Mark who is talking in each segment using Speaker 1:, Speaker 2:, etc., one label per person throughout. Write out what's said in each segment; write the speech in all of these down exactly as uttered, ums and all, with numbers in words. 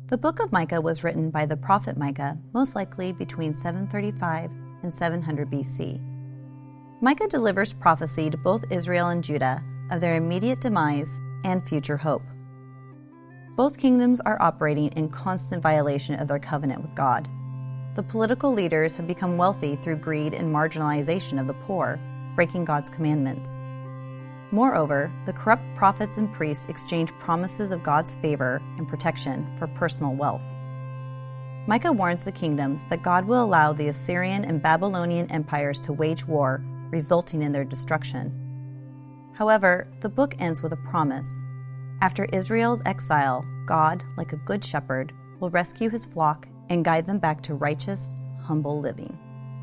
Speaker 1: The book of Micah was written by the prophet Micah, most likely between seven thirty-five and seven hundred B C. Micah delivers prophecy to both Israel and Judah of their immediate demise and future hope. Both kingdoms are operating in constant violation of their covenant with God. The political leaders have become wealthy through greed and marginalization of the poor, breaking God's commandments. Moreover, the corrupt prophets and priests exchange promises of God's favor and protection for personal wealth. Micah warns the kingdoms that God will allow the Assyrian and Babylonian empires to wage war, resulting in their destruction. However, the book ends with a promise. After Israel's exile, God, like a good shepherd, will rescue his flock and guide them back to righteous, humble living.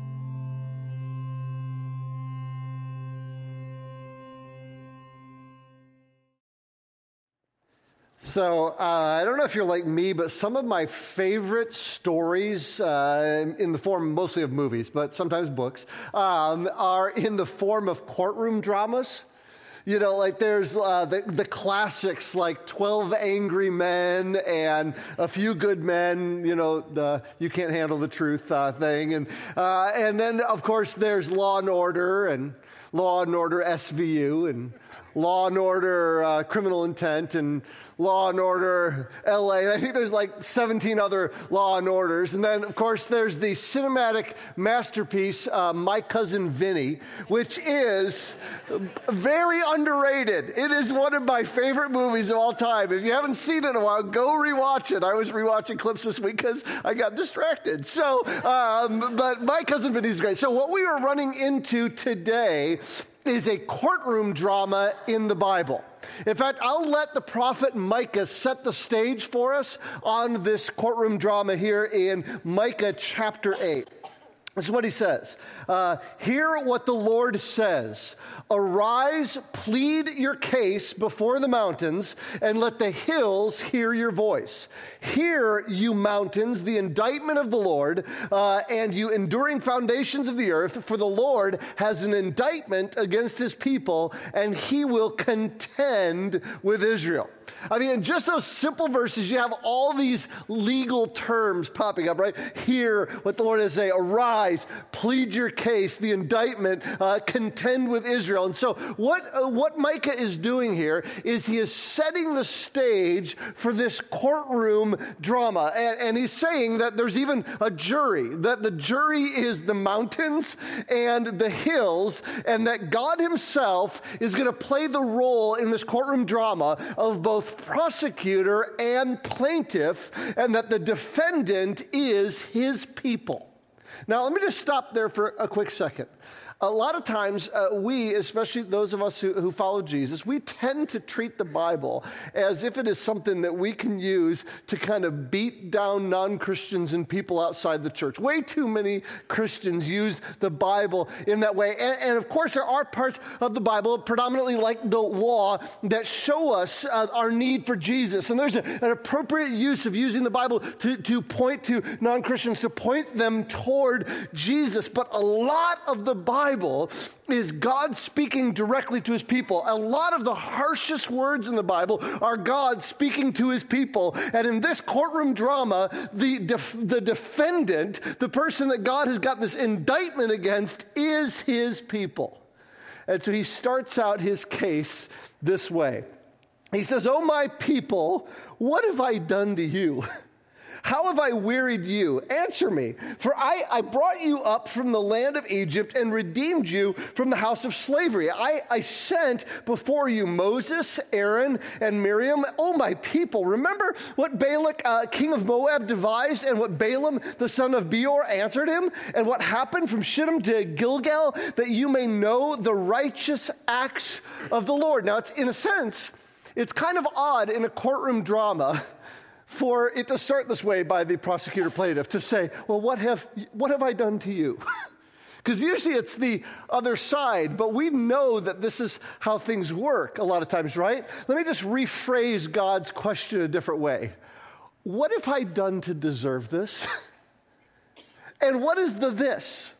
Speaker 2: So, uh, I don't know if you're like me, but some of my favorite stories, uh, in the form mostly of movies, but sometimes books, um, are in the form of courtroom dramas. You know, like there's uh, the, the classics like twelve Angry Men and A Few Good Men, you know, the You Can't Handle the Truth uh, thing. And, uh, and then, of course, there's Law and Order and Law and Order S V U and Law and Order uh, Criminal Intent and Law and Order L A. And I think there's like seventeen other Law and Orders. And then, of course, there's the cinematic masterpiece, uh, My Cousin Vinny, which is very underrated. It is one of my favorite movies of all time. If you haven't seen it in a while, go rewatch it. I was rewatching clips this week because I got distracted. So, um, but My Cousin Vinny is great. So what we are running into today is a courtroom drama in the Bible. In fact, I'll let the prophet Micah set the stage for us on this courtroom drama here in Micah chapter eight. This is what he says. Uh, Hear what the Lord says. Arise, plead your case before the mountains, and let the hills hear your voice. Hear, you mountains, the indictment of the Lord, uh, and you enduring foundations of the earth, for the Lord has an indictment against his people, and he will contend with Israel. I mean, in just those simple verses, you have all these legal terms popping up, right? Hear what the Lord has to say. Arise, plead your case, the indictment, uh, contend with Israel. And so what, uh, what Micah is doing here is he is setting the stage for this courtroom drama. And, and he's saying that there's even a jury, that the jury is the mountains and the hills, and that God himself is going to play the role in this courtroom drama of both prosecutor and plaintiff, and that the defendant is his people. Now, let me just stop there for a quick second. A lot of times, uh, we, especially those of us who, who follow Jesus, we tend to treat the Bible as if it is something that we can use to kind of beat down non-Christians and people outside the church. Way too many Christians use the Bible in that way. And, and of course, there are parts of the Bible, predominantly like the law, that show us uh, our need for Jesus. And there's a, an appropriate use of using the Bible to, to point to non-Christians, to point them toward Jesus. But a lot of the Bible Bible is God speaking directly to his people. A lot of the harshest words in the Bible are God speaking to his people. And in this courtroom drama, the, def- the defendant, the person that God has got this indictment against, is his people. And so he starts out his case this way. He says, "Oh, my people, what have I done to you? How have I wearied you? Answer me. For I, I brought you up from the land of Egypt and redeemed you from the house of slavery. I, I sent before you Moses, Aaron, and Miriam. Oh, my people, remember what Balak, uh, king of Moab, devised, and what Balaam, the son of Beor, answered him, and what happened from Shittim to Gilgal, that you may know the righteous acts of the Lord." Now, it's, in a sense, it's kind of odd in a courtroom drama for it to start this way by the prosecutor plaintiff, to say, well, what have what have I done to you? Because usually it's the other side, but we know that this is how things work a lot of times, right? Let me just rephrase God's question a different way. What have I done to deserve this? And what is the this?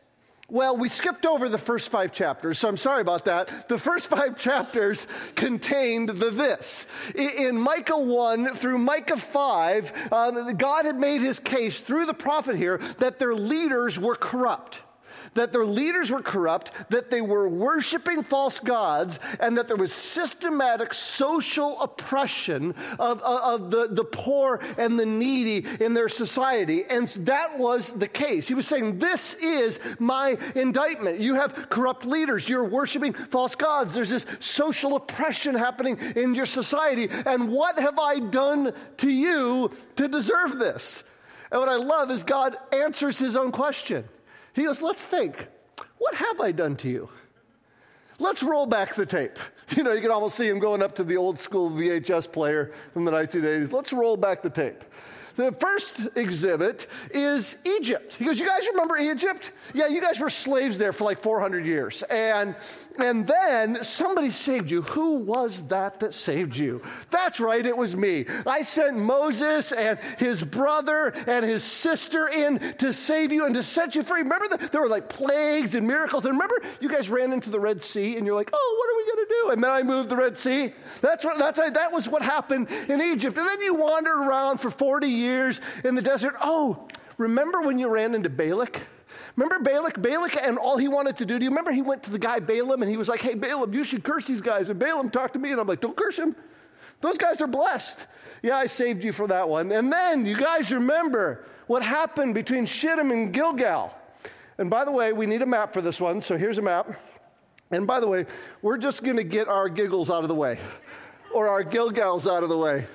Speaker 2: Well, we skipped over the first five chapters, so I'm sorry about that. The first five chapters contained the this. In Micah one through Micah five, uh, God had made his case through the prophet here that their leaders were corrupt. That their leaders were corrupt, that they were worshiping false gods, and that there was systematic social oppression of, of, of the, the poor and the needy in their society. And that was the case. He was saying, this is my indictment. You have corrupt leaders. You're worshiping false gods. There's this social oppression happening in your society. And what have I done to you to deserve this? And what I love is God answers his own question. He goes, let's think, what have I done to you? Let's roll back the tape. You know, you can almost see him going up to the old school V H S player from the nineteen eighties. Let's roll back the tape. The first exhibit is Egypt. He goes, you guys remember Egypt? Yeah, you guys were slaves there for like four hundred years. And, and then somebody saved you. Who was that that saved you? That's right, it was me. I sent Moses and his brother and his sister in to save you and to set you free. Remember, the, there were like plagues and miracles. And remember, you guys ran into the Red Sea and you're like, oh, what are we going to do? And then I moved the Red Sea. That's what, that's right, that was what happened in Egypt. And then you wandered around for forty years. Years in the desert. Oh, remember when you ran into Balak? Remember Balak? Balak and all he wanted to do. Do you remember he went to the guy Balaam and he was like, hey, Balaam, you should curse these guys. And Balaam talked to me and I'm like, don't curse him. Those guys are blessed. Yeah, I saved you for that one. And then you guys remember what happened between Shittim and Gilgal. And by the way, we need a map for this one. So here's a map. And by the way, we're just going to get our giggles out of the way or our Gilgals out of the way.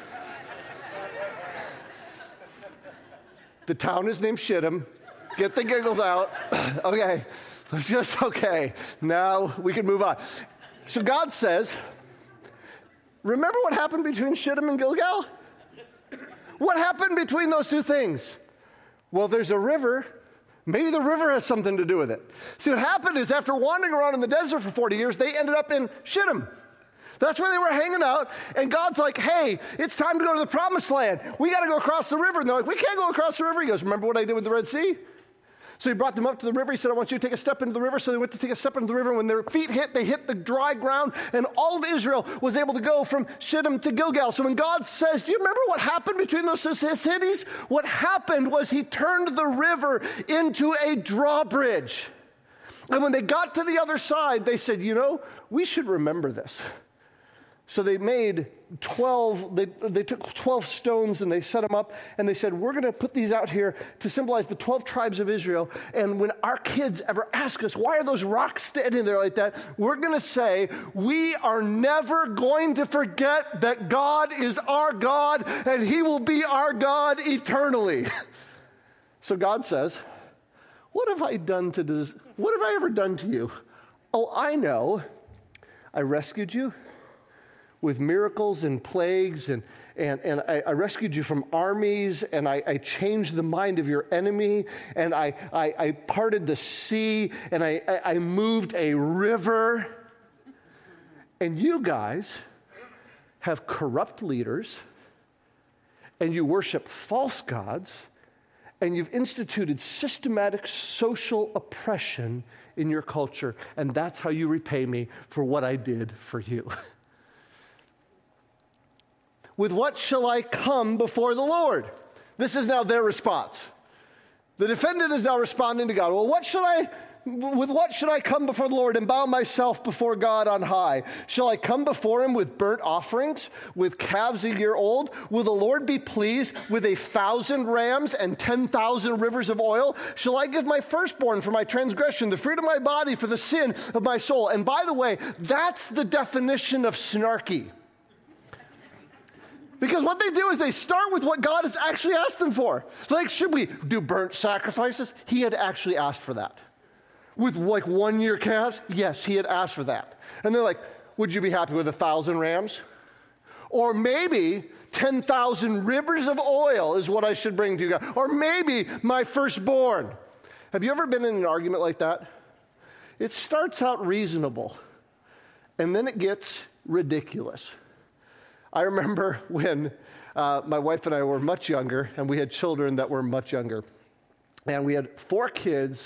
Speaker 2: The town is named Shittim. Get the giggles out. Okay, let's just, okay, now we can move on. So God says, remember what happened between Shittim and Gilgal? What happened between those two things? Well, there's a river. Maybe the river has something to do with it. See, what happened is after wandering around in the desert for forty years, they ended up in Shittim. That's where they were hanging out, and God's like, hey, it's time to go to the promised land. We got to go across the river. And they're like, we can't go across the river. He goes, remember what I did with the Red Sea? So he brought them up to the river. He said, I want you to take a step into the river. So they went to take a step into the river. When their feet hit, they hit the dry ground, and all of Israel was able to go from Shittim to Gilgal. So when God says, do you remember what happened between those cities? What happened was he turned the river into a drawbridge. And when they got to the other side, they said, you know, we should remember this. So they made twelve, they, they took twelve stones and they set them up and they said, we're going to put these out here to symbolize the twelve tribes of Israel. And when our kids ever ask us, why are those rocks standing there like that? We're going to say, we are never going to forget that God is our God and he will be our God eternally. So God says, what have I done to this? What have I ever done to you? Oh, I know. I rescued you with miracles and plagues, and, and, and I, I rescued you from armies, and I, I changed the mind of your enemy, and I, I, I parted the sea, and I, I, I moved a river. And you guys have corrupt leaders, and you worship false gods, and you've instituted systematic social oppression in your culture, and that's how you repay me for what I did for you. With what shall I come before the Lord? This is now their response. The defendant is now responding to God. Well, what should I, with what should I come before the Lord and bow myself before God on high? Shall I come before him with burnt offerings, with calves a year old? Will the Lord be pleased with a thousand rams and ten thousand rivers of oil? Shall I give my firstborn for my transgression, the fruit of my body for the sin of my soul? And by the way, that's the definition of snarky. Because what they do is they start with what God has actually asked them for. Like, should we do burnt sacrifices? He had actually asked for that. With like one-year calves? Yes, he had asked for that. And they're like, would you be happy with a thousand rams? Or maybe ten thousand rivers of oil is what I should bring to you God. Or maybe my firstborn. Have you ever been in an argument like that? It starts out reasonable, and then it gets ridiculous. I remember when uh, my wife and I were much younger, and we had children that were much younger. And we had four kids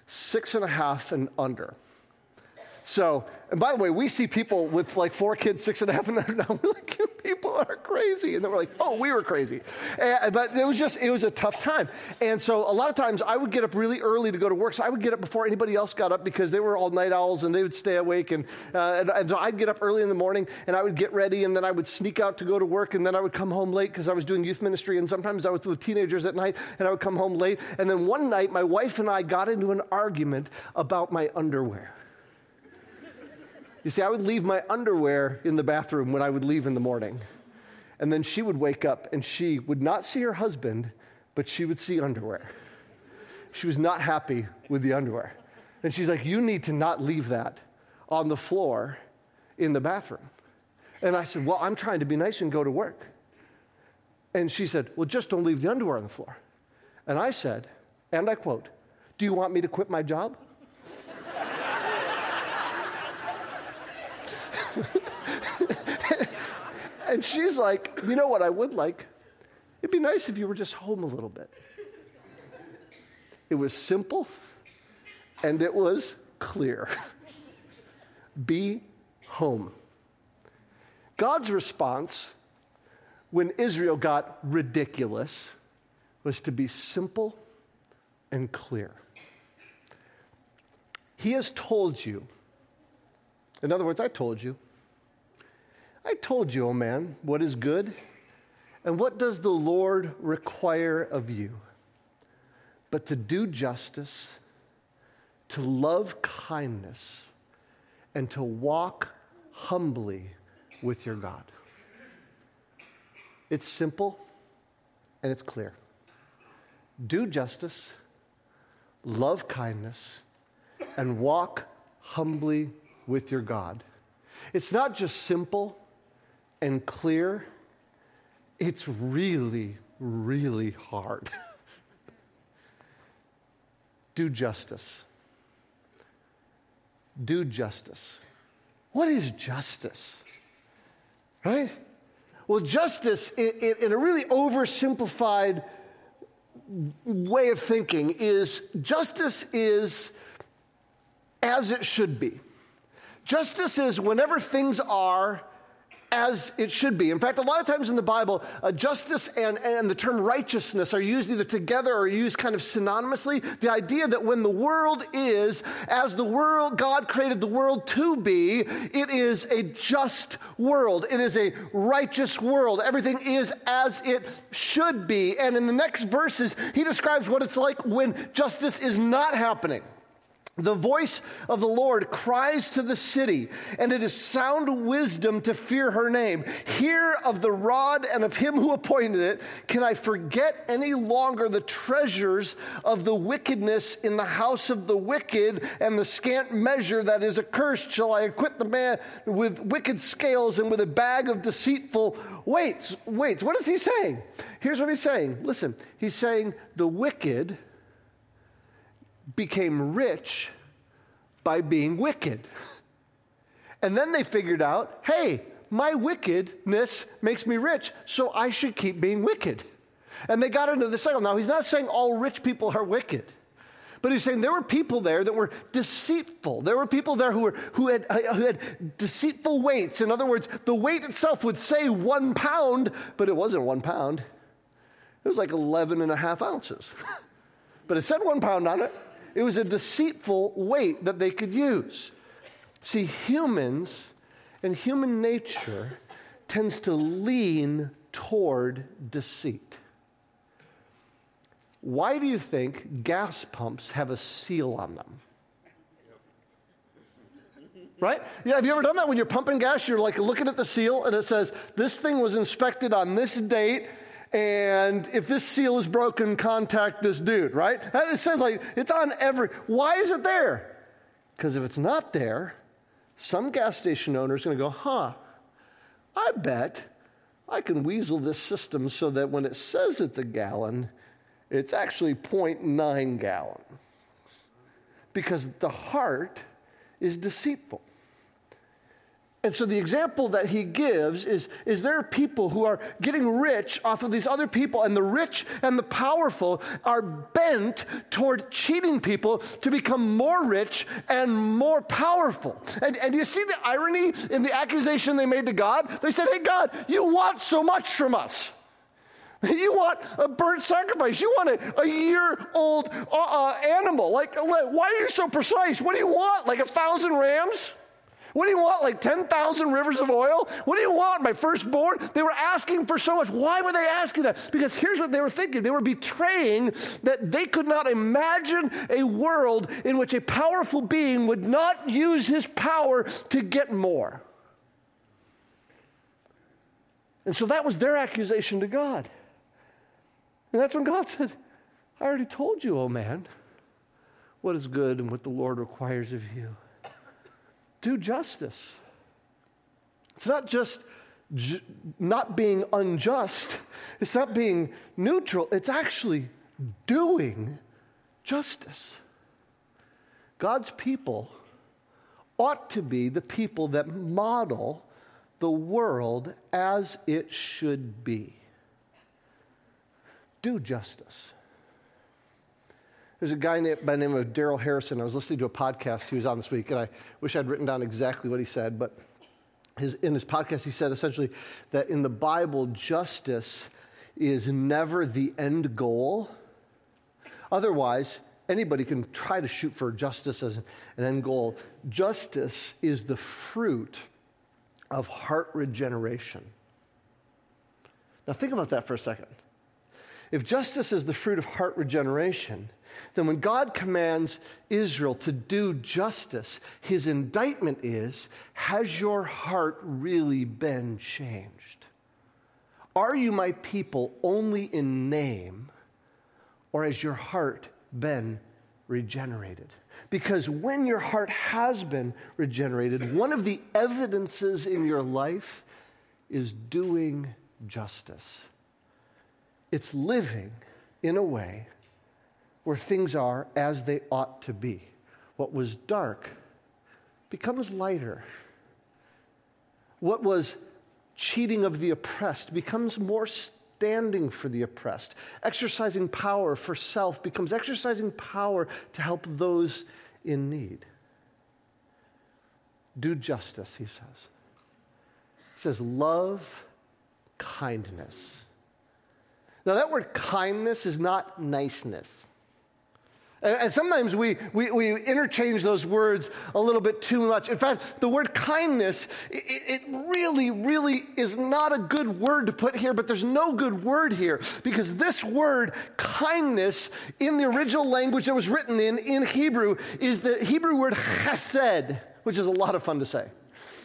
Speaker 2: six and a half and under. So, and by the way, we see people with like four kids, six and a half and under now. We're like, you people are crazy. And then we're like, oh, we were crazy. And, but it was just, it was a tough time. And so a lot of times I would get up really early to go to work. So I would get up before anybody else got up because they were all night owls and they would stay awake. And, uh, and, and so I'd get up early in the morning and I would get ready and then I would sneak out to go to work and then I would come home late because I was doing youth ministry and sometimes I was with teenagers at night and I would come home late. And then one night my wife and I got into an argument about my underwear. You see, I would leave my underwear in the bathroom when I would leave in the morning. And then she would wake up and she would not see her husband, but she would see underwear. She was not happy with the underwear. And she's like, you need to not leave that on the floor in the bathroom. And I said, well, I'm trying to be nice and go to work. And she said, well, just don't leave the underwear on the floor. And I said, and I quote, do you want me to quit my job? And she's like, you know what I would like? It'd be nice if you were just home a little bit. It was simple and it was clear. Be home. God's response when Israel got ridiculous was to be simple and clear. He has told you, in other words, I told you, I told you, O man, what is good, and what does the Lord require of you? But to do justice, to love kindness, and to walk humbly with your God. It's simple and it's clear. Do justice, love kindness, and walk humbly with your God. It's not just simple and clear, it's really, really hard. Do justice. Do justice. What is justice? Right? Well, justice, in, in a really oversimplified way of thinking, is justice is as it should be. Justice is whenever things are as it should be. In fact, a lot of times in the Bible, uh, justice and, and the term righteousness are used either together or used kind of synonymously. The idea that when the world is as the world, God created the world to be, it is a just world. It is a righteous world. Everything is as it should be. And in the next verses, he describes what it's like when justice is not happening. The voice of the Lord cries to the city, and it is sound wisdom to fear her name. Hear of the rod and of him who appointed it. Can I forget any longer the treasures of the wickedness in the house of the wicked, and the scant measure that is accursed? Shall I acquit the man with wicked scales and with a bag of deceitful weights? Weights. What is he saying? Here's what he's saying. Listen, he's saying the wicked became rich by being wicked. And then they figured out, hey, my wickedness makes me rich, so I should keep being wicked. And they got into the cycle. Now, he's not saying all rich people are wicked, but he's saying there were people there that were deceitful. There were people there who were who had, who had deceitful weights. In other words, the weight itself would say one pound, but it wasn't one pound. It was like eleven and a half ounces. But it said one pound on it. It was a deceitful weight that they could use. See, humans and human nature tends to lean toward deceit. Why do you think gas pumps have a seal on them? Right? Yeah, have you ever done that when you're pumping gas? You're like looking at the seal and it says, this thing was inspected on this date, and if this seal is broken, contact this dude, right? It says like, it's on every, why is it there? Because if it's not there, some gas station owner is going to go, huh, I bet I can weasel this system so that when it says it's a gallon, it's actually zero point nine gallon. Because the heart is deceitful. And so the example that he gives is, is there are people who are getting rich off of these other people, and the rich and the powerful are bent toward cheating people to become more rich and more powerful. And, and you see the irony in the accusation they made to God? They said, hey, God, you want so much from us. You want a burnt sacrifice. You want a, a year-old uh, uh, animal. Like, why are you so precise? What do you want, like a thousand rams? What do you want, like ten thousand rivers of oil? What do you want, my firstborn? They were asking for so much. Why were they asking that? Because here's what they were thinking. They were betraying that they could not imagine a world in which a powerful being would not use his power to get more. And so that was their accusation to God. And that's when God said, I already told you, oh man, what is good and what the Lord requires of you. Do justice. It's not just ju- not being unjust. It's not being neutral. It's actually doing justice. God's people ought to be the people that model the world as it should be. Do justice. There's a guy by the name of Daryl Harrison. I was listening to a podcast he was on this week, and I wish I'd written down exactly what he said, but his, in his podcast he said essentially that in the Bible, justice is never the end goal. Otherwise, anybody can try to shoot for justice as an end goal. Justice is the fruit of heart regeneration. Now think about that for a second. If justice is the fruit of heart regeneration, then when God commands Israel to do justice, his indictment is, has your heart really been changed? Are you my people only in name, or has your heart been regenerated? Because when your heart has been regenerated, one of the evidences in your life is doing justice. It's living in a way where things are as they ought to be. What was dark becomes lighter. What was cheating of the oppressed becomes more standing for the oppressed. Exercising power for self becomes exercising power to help those in need. Do justice, he says. He says, love kindness. Now, that word kindness is not niceness. And, and sometimes we, we, we interchange those words a little bit too much. In fact, the word kindness, it, it really, really is not a good word to put here, but there's no good word here. Because this word, kindness, in the original language that was written in, in Hebrew, is the Hebrew word chesed, which is a lot of fun to say.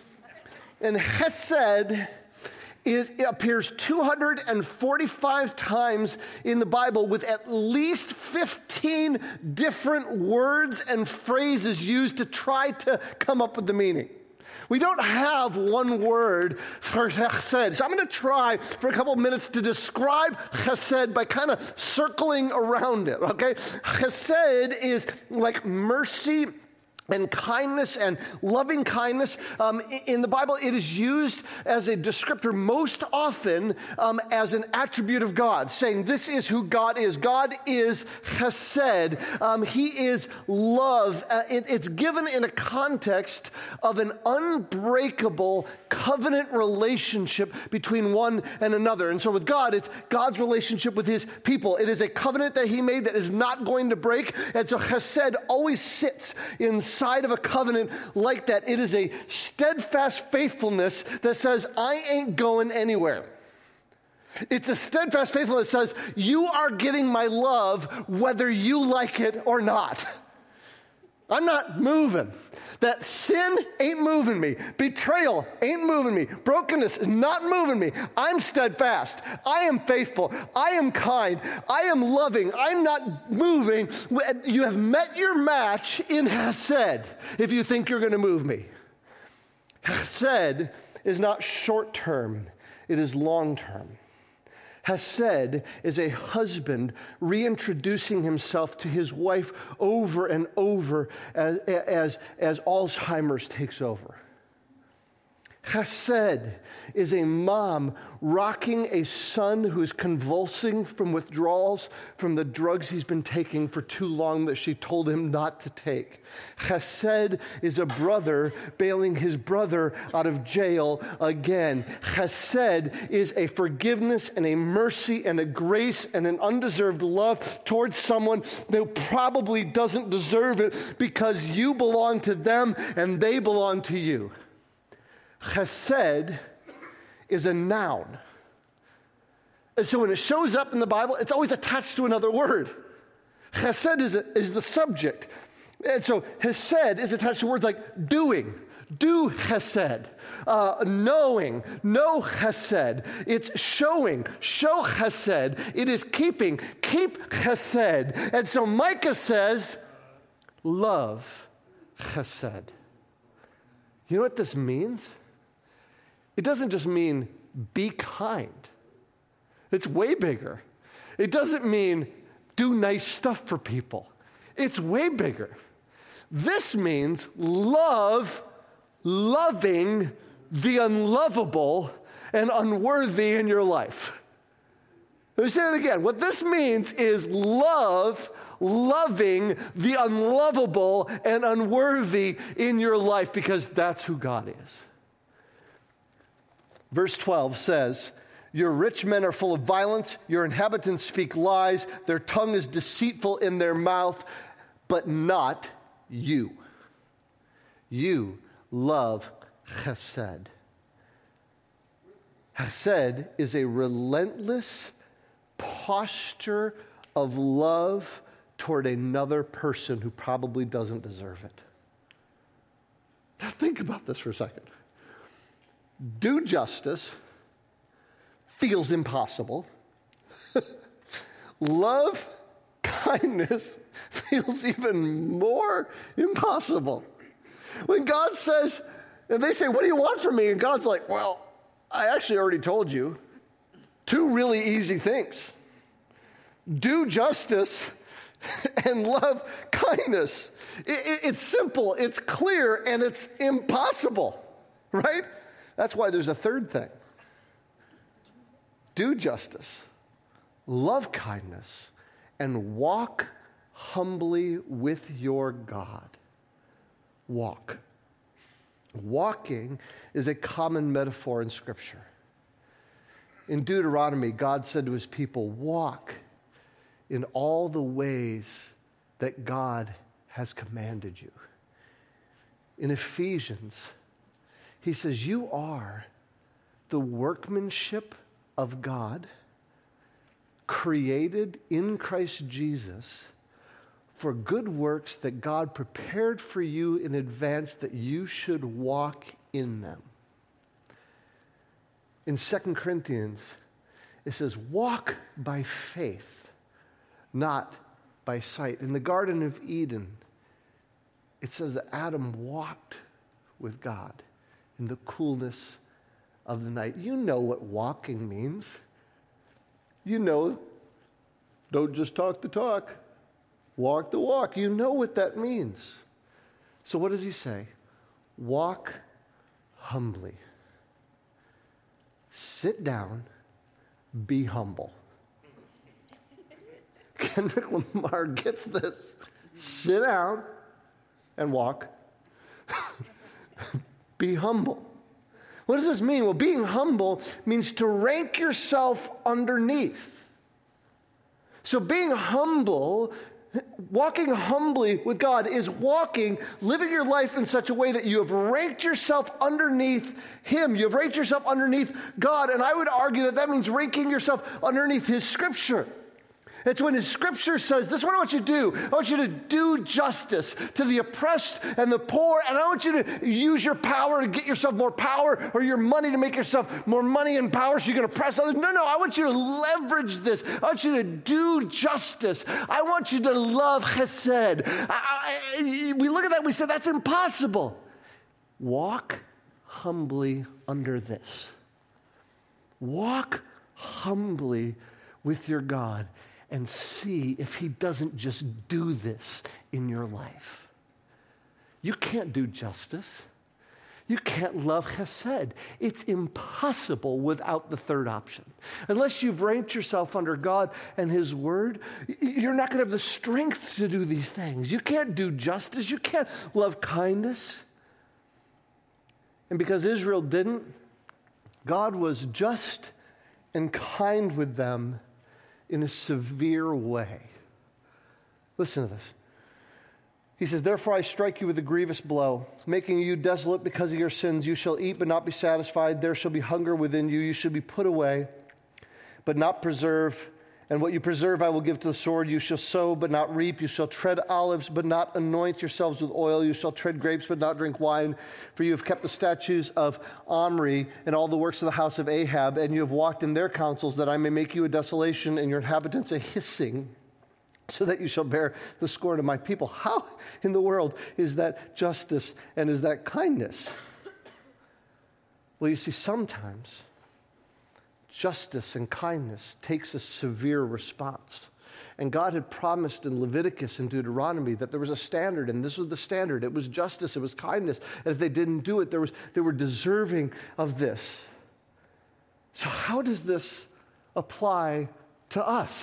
Speaker 2: And chesed It appears two hundred forty-five times in the Bible with at least fifteen different words and phrases used to try to come up with the meaning. We don't have one word for chesed. So I'm going to try for a couple of minutes to describe chesed by kind of circling around it, okay? Chesed is like mercy and kindness and loving kindness. Um, in the Bible, it is used as a descriptor most often um, as an attribute of God, saying this is who God is. God is chesed. Um, he is love. Uh, it, it's given in a context of an unbreakable covenant relationship between one and another. And so with God, it's God's relationship with his people. It is a covenant that he made that is not going to break. And so chesed always sits in side of a covenant like that. It is a steadfast faithfulness that says, I ain't going anywhere. It's a steadfast faithfulness that says, you are getting my love whether you like it or not. I'm not moving. That sin ain't moving me. Betrayal ain't moving me. Brokenness is not moving me. I'm steadfast. I am faithful. I am kind. I am loving. I'm not moving. You have met your match in Hesed if you think you're going to move me. Hesed is not short-term. It is long-term. Hesed is a husband reintroducing himself to his wife over and over as, as, as Alzheimer's takes over. Chesed is a mom rocking a son who is convulsing from withdrawals from the drugs he's been taking for too long that she told him not to take. Chesed is a brother bailing his brother out of jail again. Chesed is a forgiveness and a mercy and a grace and an undeserved love towards someone that probably doesn't deserve it because you belong to them and they belong to you. Chesed is a noun. And so when it shows up in the Bible, it's always attached to another word. Chesed is, a, is the subject. And so Hesed is attached to words like doing, do chesed, uh, knowing, know chesed. It's showing, show chesed. It is keeping, keep chesed. And so Micah says, love chesed. You know what this means? It doesn't just mean be kind. It's way bigger. It doesn't mean do nice stuff for people. It's way bigger. This means love, loving the unlovable and unworthy in your life. Let me say it again. What this means is love, loving the unlovable and unworthy in your life because that's who God is. Verse twelve says, your rich men are full of violence, your inhabitants speak lies, their tongue is deceitful in their mouth, but not you. You love chesed. Chesed is a relentless posture of love toward another person who probably doesn't deserve it. Now think about this for a second. Do justice feels impossible. Love kindness feels even more impossible. When God says, and they say, what do you want from me? And God's like, well, I actually already told you two really easy things. Do justice and love kindness. It, it, it's simple, it's clear, and it's impossible, right? That's why there's a third thing. Do justice, love kindness, and walk humbly with your God. Walk. Walking is a common metaphor in Scripture. In Deuteronomy, God said to his people, walk in all the ways that God has commanded you. In Ephesians, he says, you are the workmanship of God, created in Christ Jesus for good works that God prepared for you in advance that you should walk in them. In Second Corinthians, it says, walk by faith, not by sight. In the Garden of Eden, it says that Adam walked with God in the coolness of the night. You know what walking means. You know, don't just talk the talk, walk the walk. You know what that means. So what does he say? Walk humbly. Sit down, be humble. Kendrick Lamar gets this. Sit down and walk. Be humble. What does this mean? Well, being humble means to rank yourself underneath. So being humble, walking humbly with God is walking, living your life in such a way that you have ranked yourself underneath Him. You have ranked yourself underneath God. And I would argue that that means ranking yourself underneath His Scripture. It's when His Scripture says, this is what I want you to do. I want you to do justice to the oppressed and the poor, and I want you to use your power to get yourself more power, or your money to make yourself more money and power so you can oppress others. No, no, I want you to leverage this. I want you to do justice. I want you to love chesed. I, I, we look at that and we say, that's impossible. Walk humbly under this. Walk humbly with your God and see if He doesn't just do this in your life. You can't do justice. You can't love chesed. It's impossible without the third option. Unless you've ranked yourself under God and his word, you're not going to have the strength to do these things. You can't do justice. You can't love kindness. And because Israel didn't, God was just and kind with them in a severe way. Listen to this. He says, therefore I strike you with a grievous blow, making you desolate because of your sins. You shall eat but not be satisfied. There shall be hunger within you. You shall be put away, but not preserve. And what you preserve I will give to the sword. You shall sow but not reap. You shall tread olives but not anoint yourselves with oil. You shall tread grapes but not drink wine. For you have kept the statutes of Omri and all the works of the house of Ahab, and you have walked in their counsels, that I may make you a desolation and your inhabitants a hissing, so that you shall bear the scorn of my people. How in the world is that justice and is that kindness? Well, you see, sometimes justice and kindness takes a severe response. And God had promised in Leviticus and Deuteronomy that there was a standard, and this was the standard. It was justice, it was kindness. And if they didn't do it, there was, they were deserving of this. So how does this apply to us?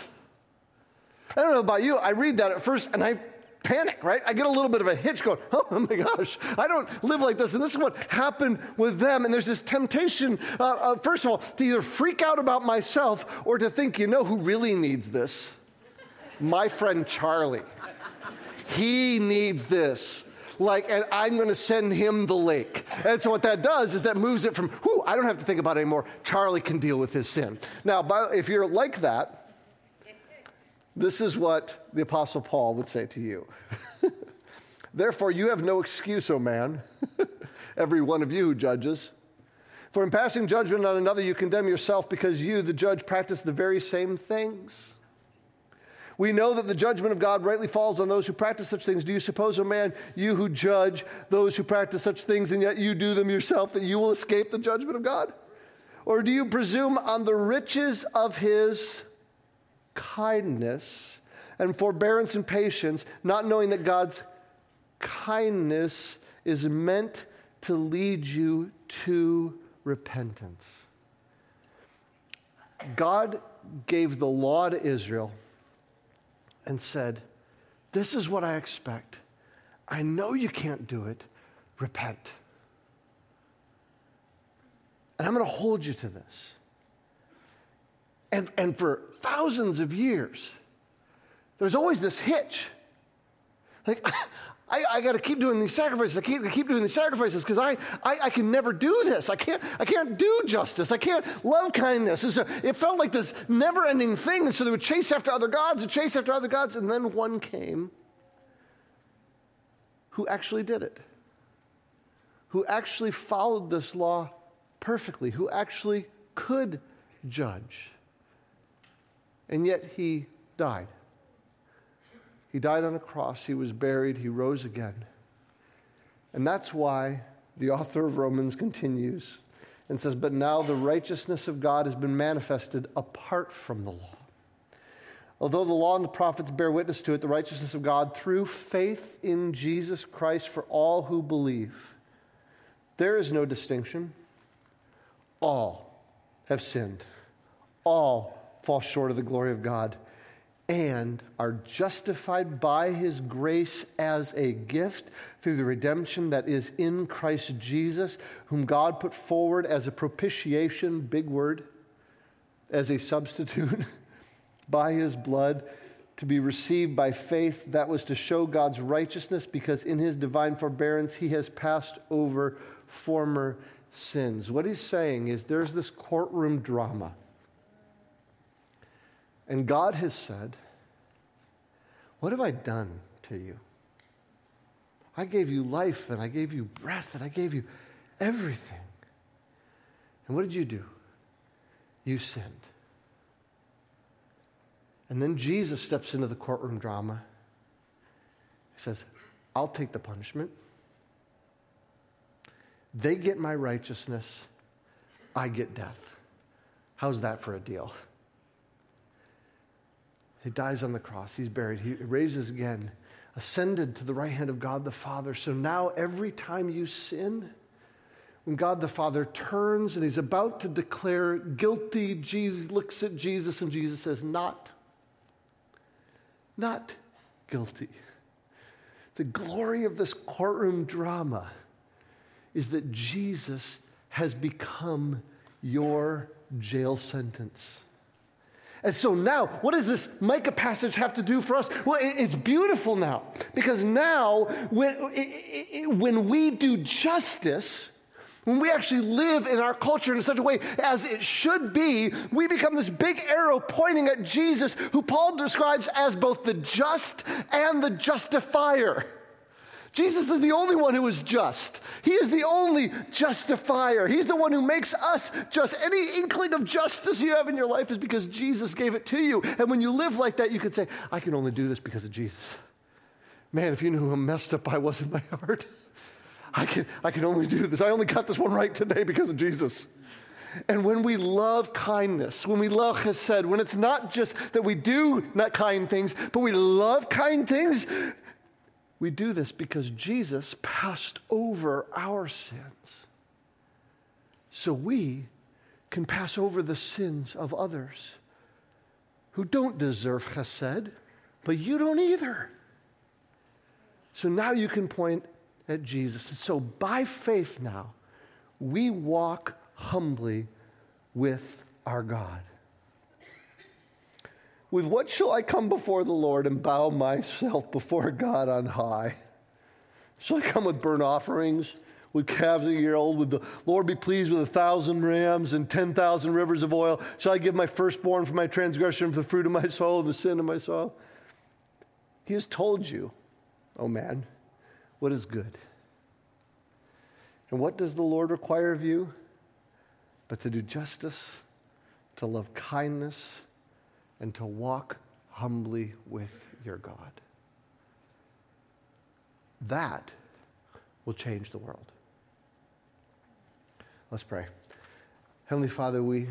Speaker 2: I don't know about you. I read that at first and I panic, right? I get a little bit of a hitch going, oh, oh my gosh, I don't live like this. And this is what happened with them. And there's this temptation, uh, uh, first of all, to either freak out about myself or to think, you know who really needs this? My friend Charlie. He needs this. Like, and I'm going to send him the lake. And so what that does is that moves it from, whew, I don't have to think about it anymore. Charlie can deal with his sin. Now, by, if you're like that, this is what the Apostle Paul would say to you. Therefore, you have no excuse, O man, every one of you who judges. For in passing judgment on another, you condemn yourself, because you, the judge, practice the very same things. We know that the judgment of God rightly falls on those who practice such things. Do you suppose, O man, you who judge those who practice such things, and yet you do them yourself, that you will escape the judgment of God? Or do you presume on the riches of his kindness and forbearance and patience, not knowing that God's kindness is meant to lead you to repentance? God gave the law to Israel and said, this is what I expect. I know you can't do it. Repent. And I'm going to hold you to this. And, and for thousands of years, there's always this hitch. Like, I, I got to keep doing these sacrifices. I keep, I keep doing these sacrifices because I, I, I can never do this. I can't, I can't do justice. I can't love kindness. And so it felt like this never-ending thing. And so they would chase after other gods and chase after other gods. And then one came who actually did it, who actually followed this law perfectly, who actually could judge. And yet he died. He died on a cross. He was buried. He rose again. And that's why the author of Romans continues and says, but now the righteousness of God has been manifested apart from the law. Although the law and the prophets bear witness to it, the righteousness of God through faith in Jesus Christ for all who believe. There is no distinction. All have sinned. All fall short of the glory of God, and are justified by his grace as a gift through the redemption that is in Christ Jesus, whom God put forward as a propitiation, big word, as a substitute by his blood, to be received by faith. That was to show God's righteousness, because in his divine forbearance he has passed over former sins. What he's saying is there's this courtroom drama. And God has said, what have I done to you? I gave you life, and I gave you breath, and I gave you everything. And what did you do? You sinned. And then Jesus steps into the courtroom drama. He says, I'll take the punishment. They get my righteousness. I get death. How's that for a deal? He dies on the cross. He's buried. He raises again, ascended to the right hand of God the Father. So now every time you sin, when God the Father turns and he's about to declare guilty, Jesus looks at Jesus and Jesus says, not, not guilty. The glory of this courtroom drama is that Jesus has become your jail sentence. And so now, what does this Micah passage have to do for us? Well, it's beautiful now, because now when, when we do justice, when we actually live in our culture in such a way as it should be, we become this big arrow pointing at Jesus, who Paul describes as both the just and the justifier. Jesus is the only one who is just. He is the only justifier. He's the one who makes us just. Any inkling of justice you have in your life is because Jesus gave it to you. And when you live like that, you can say, I can only do this because of Jesus. Man, if you knew how messed up I was in my heart, I can, I can only do this. I only got this one right today because of Jesus. And when we love kindness, when we love chesed, when it's not just that we do not kind things, but we love kind things, we do this because Jesus passed over our sins, so we can pass over the sins of others who don't deserve chesed, but you don't either. So now you can point at Jesus. And so by faith now, we walk humbly with our God. With what shall I come before the Lord and bow myself before God on high? Shall I come with burnt offerings, with calves a year old? Would the Lord be pleased with a thousand rams and ten thousand rivers of oil? Shall I give my firstborn for my transgression, for the fruit of my soul, the sin of my soul? He has told you, oh man, what is good. And what does the Lord require of you? But to do justice, to love kindness, and to walk humbly with your God. That will change the world. Let's pray. Heavenly Father, we,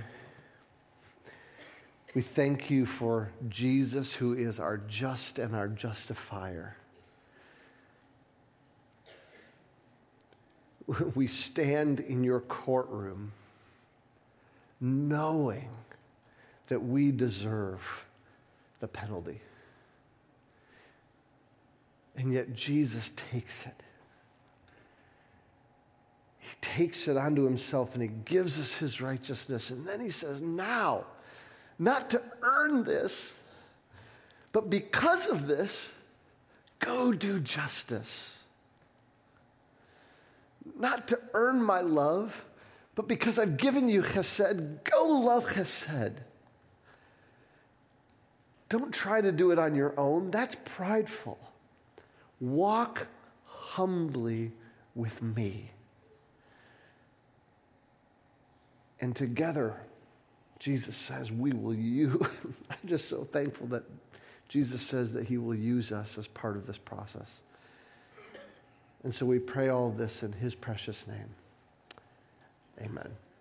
Speaker 2: we thank you for Jesus, who is our just and our justifier. We stand in your courtroom knowing that we deserve the penalty. And yet Jesus takes it. He takes it onto himself and he gives us his righteousness. And then he says, now, not to earn this, but because of this, go do justice. Not to earn my love, but because I've given you chesed, go love chesed. Don't try to do it on your own. That's prideful. Walk humbly with me. And together, Jesus says, we will use. I'm just so thankful that Jesus says that he will use us as part of this process. And so we pray all of this in his precious name. Amen.